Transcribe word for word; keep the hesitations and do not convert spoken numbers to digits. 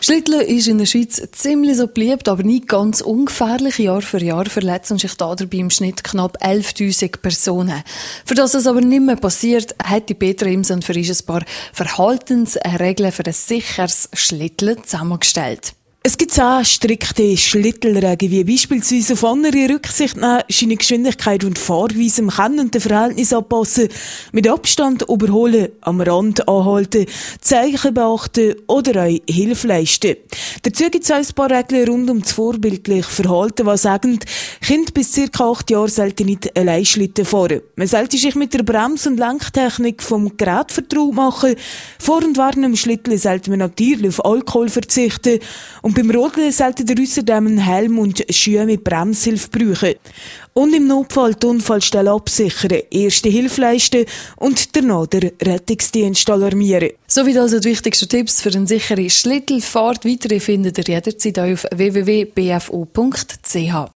Schlitteln ist in der Schweiz ziemlich so beliebt, aber nicht ganz ungefährlich. Jahr für Jahr verletzen sich dabei im Schnitt knapp elftausend Personen. Für das es aber nicht mehr passiert, hat die Petra Imsen für uns ein paar Verhaltensregeln für ein sicheres Schlitteln zusammengestellt. Es gibt zehn strikte Schlittelregeln, wie beispielsweise auf andere Rücksicht nehmen, seine Geschwindigkeit und Fahrweise im Kennen und den Verhältnissen anpassen, mit Abstand überholen, am Rand anhalten, Zeichen beachten oder auch Hilfe leisten. Dazu gibt es auch ein paar Regeln rund um das vorbildliche Verhalten, was sagen, Kinder bis ca. acht Jahre sollten nicht allein Schlitten fahren. Man sollte sich mit der Brems- und Lenktechnik vom Gerät vertraut machen. Vor und während dem Schlitteln sollte man natürlich auf Alkohol verzichten. Und beim Rodeln sollte der außerdem einen Helm und Schuhe mit Bremshilfe brauchen. Und im Notfall die Unfallstelle absichern, erste Hilfe leisten und danach den Rettungsdienst alarmieren. Soweit also die wichtigsten Tipps für eine sichere Schlittelfahrt. Weitere findet ihr jederzeit auf w w w punkt b f o punkt c h.